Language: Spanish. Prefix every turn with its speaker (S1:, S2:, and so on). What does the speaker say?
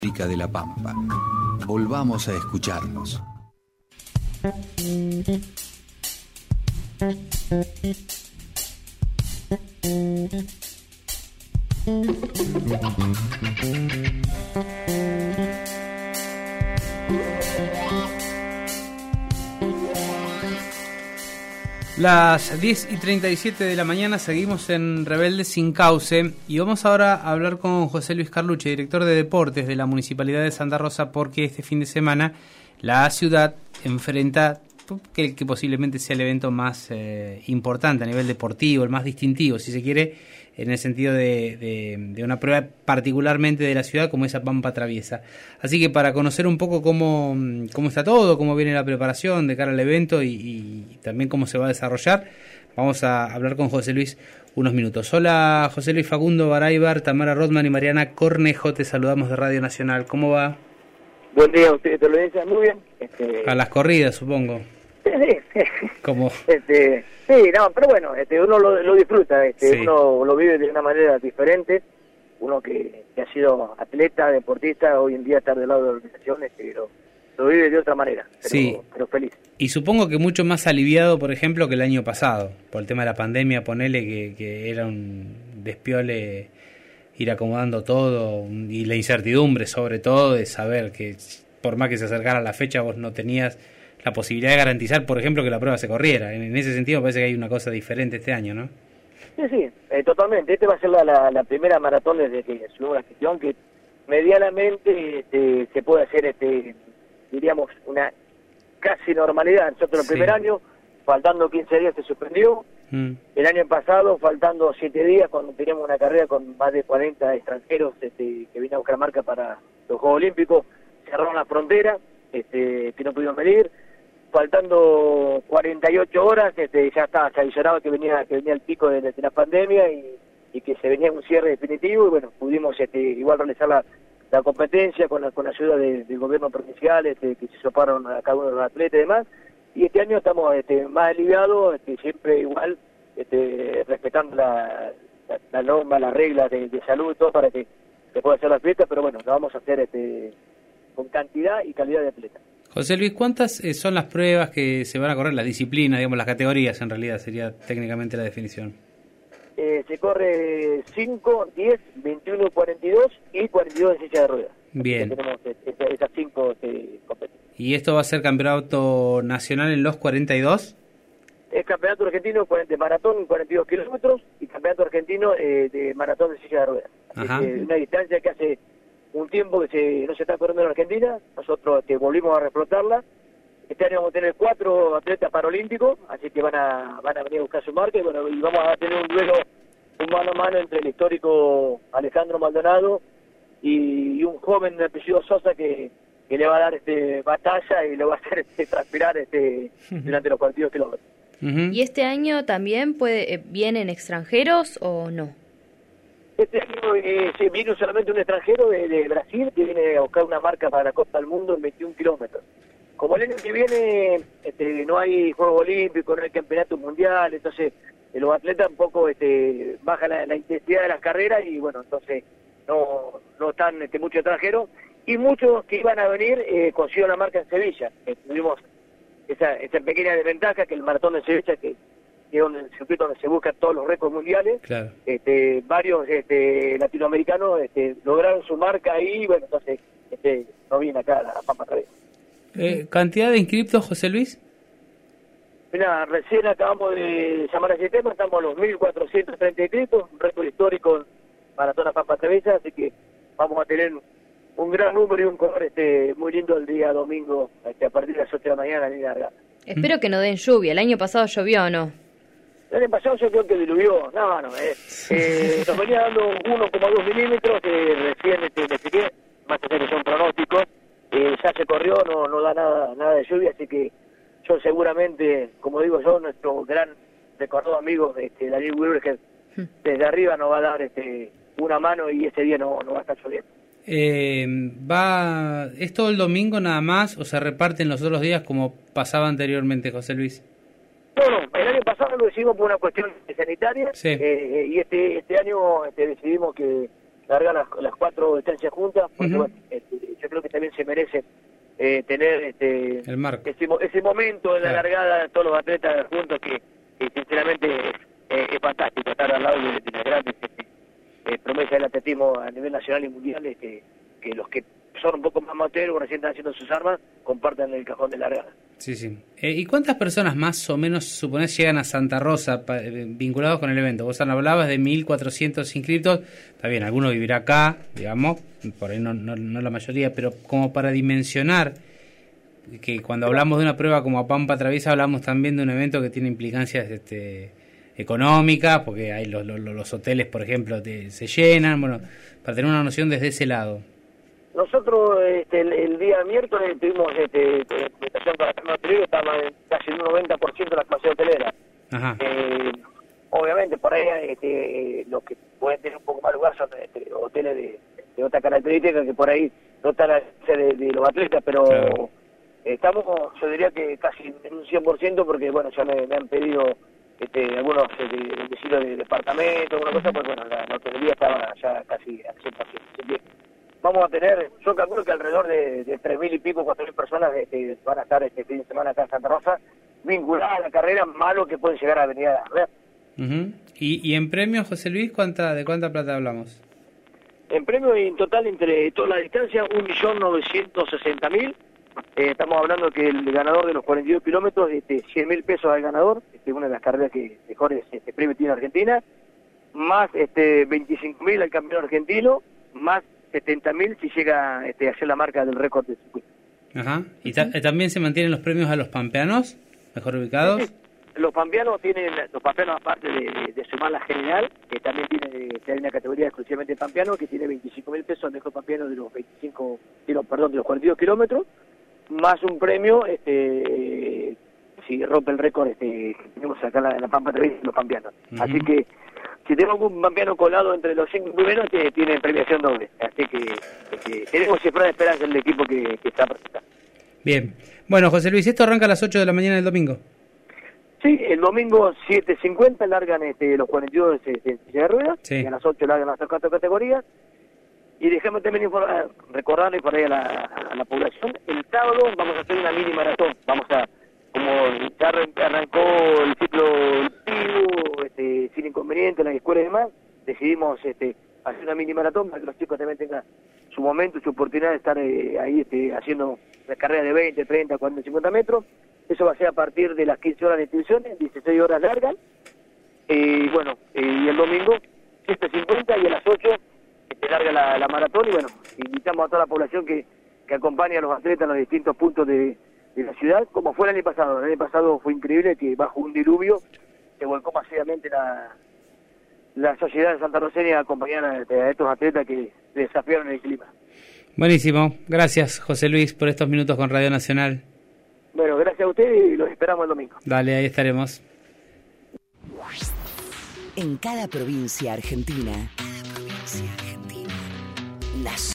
S1: de la Pampa. Volvamos a escucharnos.
S2: Las 10:37 de la mañana seguimos en Rebeldes sin Cauce y vamos ahora a hablar con José Luis Carlucci, director de deportes de la Municipalidad de Santa Rosa, porque este fin de semana la ciudad enfrenta que posiblemente sea el evento más importante a nivel deportivo, el más distintivo, si se quiere, en el sentido de una prueba particularmente de la ciudad como esa Pampa Traviesa. Así que para conocer un poco cómo está todo, cómo viene la preparación de cara al evento y también cómo se va a desarrollar, vamos a hablar con José Luis unos minutos. Hola José Luis. Facundo Baraybar, Tamara Rodman y Mariana Cornejo, te saludamos de Radio Nacional. ¿Cómo va?
S3: Buen día a ustedes, te lo dicen muy bien.
S2: A las corridas, supongo.
S3: Sí.
S2: ¿Cómo?
S3: Sí, no, pero bueno, uno lo disfruta,
S2: Sí.
S3: Uno lo vive de una manera diferente. Uno que ha sido atleta, deportista, hoy en día está del lado de la organización, lo vive de otra manera, pero feliz.
S2: Y supongo que mucho más aliviado, por ejemplo, que el año pasado, por el tema de la pandemia, ponele que era un despiole ir acomodando todo y la incertidumbre sobre todo de saber que por más que se acercara la fecha vos no tenías la posibilidad de garantizar, por ejemplo, que la prueba se corriera. En ese sentido me parece que hay una cosa diferente este año, ¿no?
S3: Sí, totalmente. Va a ser la primera maratón desde que asumió la gestión, que medianamente se puede hacer, diríamos, una casi normalidad. Nosotros el primer año, faltando 15 días, se suspendió. El año pasado, faltando 7 días, cuando teníamos una carrera con más de 40 extranjeros que vinieron a buscar marca para los Juegos Olímpicos, cerraron la frontera, que no pudieron venir. Faltando 48 horas, ya estaba, se avisoraba que venía el pico de la pandemia y que se venía un cierre definitivo, y bueno, pudimos igual realizar la competencia con la ayuda del gobierno provincial, que se soparon a cada uno de los atletas y demás, y este año estamos más aliviados, siempre igual, respetando la norma, las reglas de salud y todo para que se pueda hacer la fiesta, pero bueno, lo vamos a hacer con cantidad y calidad de atletas.
S2: José Luis, ¿cuántas son las pruebas que se van a correr? Las disciplinas, digamos, las categorías en realidad sería técnicamente la definición.
S3: Se corre 5, 10, 21, 42 y 42 en silla de ruedas.
S2: Bien.
S3: Tenemos esas 5 competencias.
S2: ¿Y esto va a ser campeonato nacional en los 42?
S3: Es campeonato argentino de maratón 42 kilómetros y campeonato argentino de maratón de silla de ruedas. Una distancia que hace un tiempo que no se está corriendo en Argentina. Nosotros volvimos a reflotarla. Este año vamos a tener 4 atletas paralímpicos, así que van a venir a buscar su marca y bueno, y vamos a tener un duelo, un mano a mano entre el histórico Alejandro Maldonado y un joven de apellido Sosa que le va a dar batalla y lo va a hacer transpirar durante los 42 kilómetros.
S4: ¿Y este año también vienen extranjeros o no?
S3: Este año viene solamente un extranjero de Brasil que viene a buscar una marca para la Copa del Mundo en 21 kilómetros. Como el año que viene no hay Juegos Olímpicos, no hay Campeonato Mundial, entonces los atletas un poco bajan la intensidad de las carreras y bueno, entonces no están muchos extranjeros y muchos que iban a venir consiguieron la marca en Sevilla. Tuvimos esa pequeña desventaja que el maratón de Sevilla, que es el circuito donde se buscan todos los récords mundiales.
S2: Claro.
S3: Varios latinoamericanos lograron su marca ahí, y bueno, entonces no viene acá a la Pampa Traviesa.
S2: ¿Cantidad de inscriptos, José Luis?
S3: Mira, recién acabamos de llamar al sistema, estamos a los 1.430 inscritos, un récord histórico en Maratón Pampa Traviesa, así que vamos a tener un gran número y un corredor muy lindo el día domingo, a partir de las 8 de la mañana en línea largada.
S4: Espero que no den lluvia. ¿El año pasado llovió o no?
S3: El año pasado yo creo que diluvió, nos venía dando 1,2 milímetros, recién me fijé, más allá que son pronósticos, ya se corrió, no da nada de lluvia, así que yo seguramente, como digo yo, nuestro gran recordado amigo, Daniel Wilber, que desde arriba nos va a dar una mano y ese día no va a estar lloviendo.
S2: ¿Es todo el domingo nada más o se reparten los otros días como pasaba anteriormente, José Luis?
S3: No, el año pasado lo hicimos por una cuestión sanitaria,
S2: sí.
S3: Y este año decidimos que largar las 4 distancias juntas, porque bueno, yo creo que también se merece tener
S2: el marco.
S3: ese momento de la largada, todos los atletas juntos, que sinceramente es fantástico estar al lado de las grandes promesas del atletismo a nivel nacional y mundial, que los que son un poco más amateurs o recién están haciendo sus armas, compartan el cajón de largada.
S2: Sí, sí. ¿Y cuántas personas más o menos, suponés, llegan a Santa Rosa vinculados con el evento? Vos hablabas de 1.400 inscritos. Está bien, alguno vivirá acá, digamos, por ahí no la mayoría, pero como para dimensionar, que cuando hablamos de una prueba como Pampa Traviesa, hablamos también de un evento que tiene implicancias económicas, porque hay los hoteles, por ejemplo, se llenan, bueno, para tener una noción desde ese lado.
S3: Nosotros el día miércoles tuvimos presentación para la Cámara Hotelera, estábamos en casi un 90% de la capacidad hotelera. Ajá. Obviamente por ahí los que pueden tener un poco más lugar son hoteles de otra característica, que por ahí no están a de los atletas, pero claro, estamos, yo diría que casi en un 100%, porque bueno, ya me han pedido algunos vecinos de departamento, alguna cosa, pues bueno, la hotelería estaba ya casi al 100%. Vamos a tener, yo calculo que alrededor de 3.000 y pico, 4.000 personas van a estar este fin de semana acá en Santa Rosa, vinculadas a la carrera, malo que pueden llegar a venir a ver.
S2: ¿Y en premios, José Luis, de cuánta plata hablamos?
S3: En premios, en total, entre toda la distancia, 1.960.000. Estamos hablando que el ganador de los 42 kilómetros, 100.000 pesos al ganador, una de las carreras que mejores premios tiene Argentina, más 25.000 al campeón argentino, más 70.000 si llega a hacer la marca del récord del circuito.
S2: Ajá. ¿Y también se mantienen los premios a los pampeanos, mejor ubicados?
S3: Sí. Los pampeanos, aparte de sumar la general, que también hay una categoría exclusivamente pampeano, que tiene 25.000 pesos al mejor pampeano de los de los 42 kilómetros, más un premio, si rompe el récord, que tenemos acá en la Pampa Traviesa, los pampeanos. Así que, si tenemos un pampeano colado entre los 5 primeros, tiene premiación doble. Así que tenemos cifra de esperanza en el equipo que está presentando.
S2: Bien. Bueno, José Luis, esto arranca a las 8 de la mañana del domingo.
S3: Sí, el domingo 7:50 largan los 42 en silla de ruedas, sí, y a las 8 largan las 4 categorías. Y déjame también recordarle por ahí a la población, el sábado vamos a hacer una mini maratón. Vamos a, como ya arrancó el ciclo lectivo, sin inconveniente en las escuelas y demás, decidimos hacer una mini maratón para que los chicos también tengan su momento, su oportunidad de estar ahí haciendo la carrera de 20, 30, 40, 50 metros. Eso va a ser a partir de las 15 horas de inscripciones, 16 horas largas. Y el domingo 7:50 y a las 8 larga la maratón. Y bueno, invitamos a toda la población que acompañe a los atletas en los distintos puntos de la ciudad, como fue el año pasado. El año pasado fue increíble que bajo un diluvio se volcó masivamente la sociedad de Santa Roseña a acompañar a estos atletas que desafiaron el clima.
S2: Buenísimo. Gracias, José Luis, por estos minutos con Radio Nacional.
S3: Bueno, gracias a ustedes y los esperamos el domingo.
S2: Dale, ahí estaremos.
S5: En cada provincia argentina,